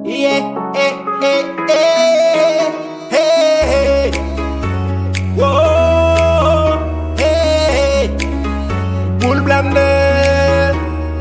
Yeah, hey. Whoa, hey. Full blended.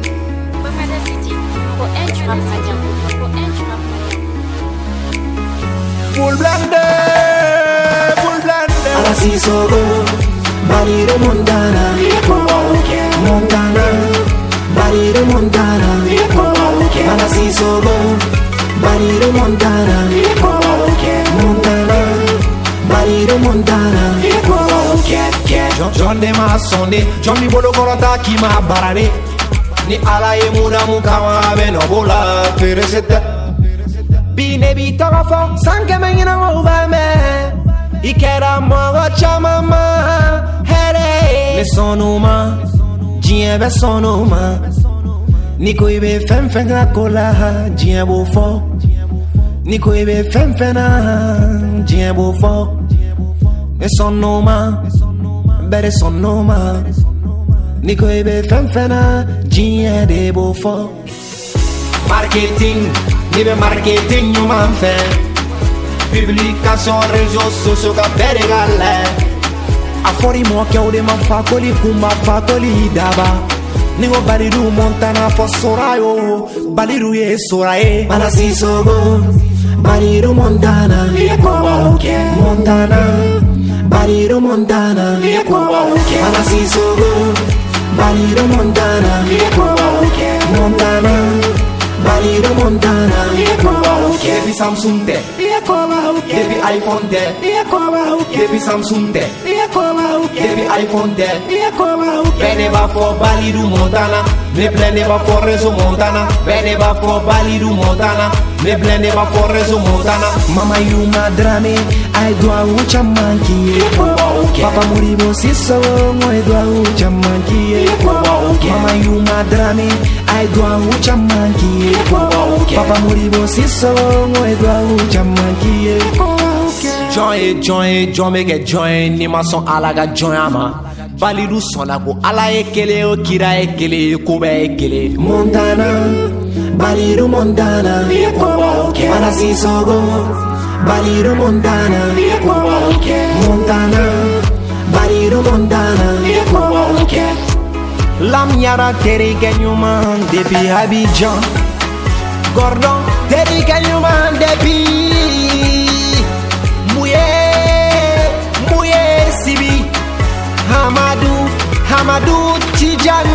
Full blended. Alasi sogo, Balido Montana, Montana, Balido Montana, Alasi sogo, Balido Montana, Montana, Balido Montana. John de ma sonde, John mi bolo korota ki ma barade. Ni ala ye muda mukawa be no bola peresete. Bine bi tawafo, sanke mengina over me. Ikera mwa chamama, here. Le sonuma, jien be sonuma. Niko ibe fem la kola, jien bo fo. Niko ibe fem na, jien bo fo. Le sonuma, bere sonuma. Niko ibe fem na, jien de bo fo. Marketing, nibe marketing you man fe. Publication réseaux sociaux ka bere gale. Afori mo ke ode ma fakoli kuma fakoli daba. Ningo Balido Montana for sorayo. Balido ye soraye. Alasi sogo, Balido Montana, Montana, Balido Montana, Alasi sogo, Balido Montana, Montana, Balido Montana. Depi Samsung te, depi iPhone te, depi Samsung te, depi iPhone te. Bene va for Balido Montana, me blende va for Rezo Montana. Bene va for Balido Montana, me blende va for Rezo Montana. Mama you madrame, I do a ucha monkey. Papa muribo siso, I do a ucha monkey. Mama you madrame, I do a ucha monkey. Papa muribo siso, I do a ucha monkey. Join, make a join, ni ma son alaga join ama. Balido sona ko ala ekele o kira ekele kuba ekele. Montana, Balido Montana, Alasi sogo, Balido Montana, Montana, Balido Montana. Lam yara teri kenyuman depi Abidjan. Gordon teri kenyuman depi Mouye Sibi. Hamadou Tijani.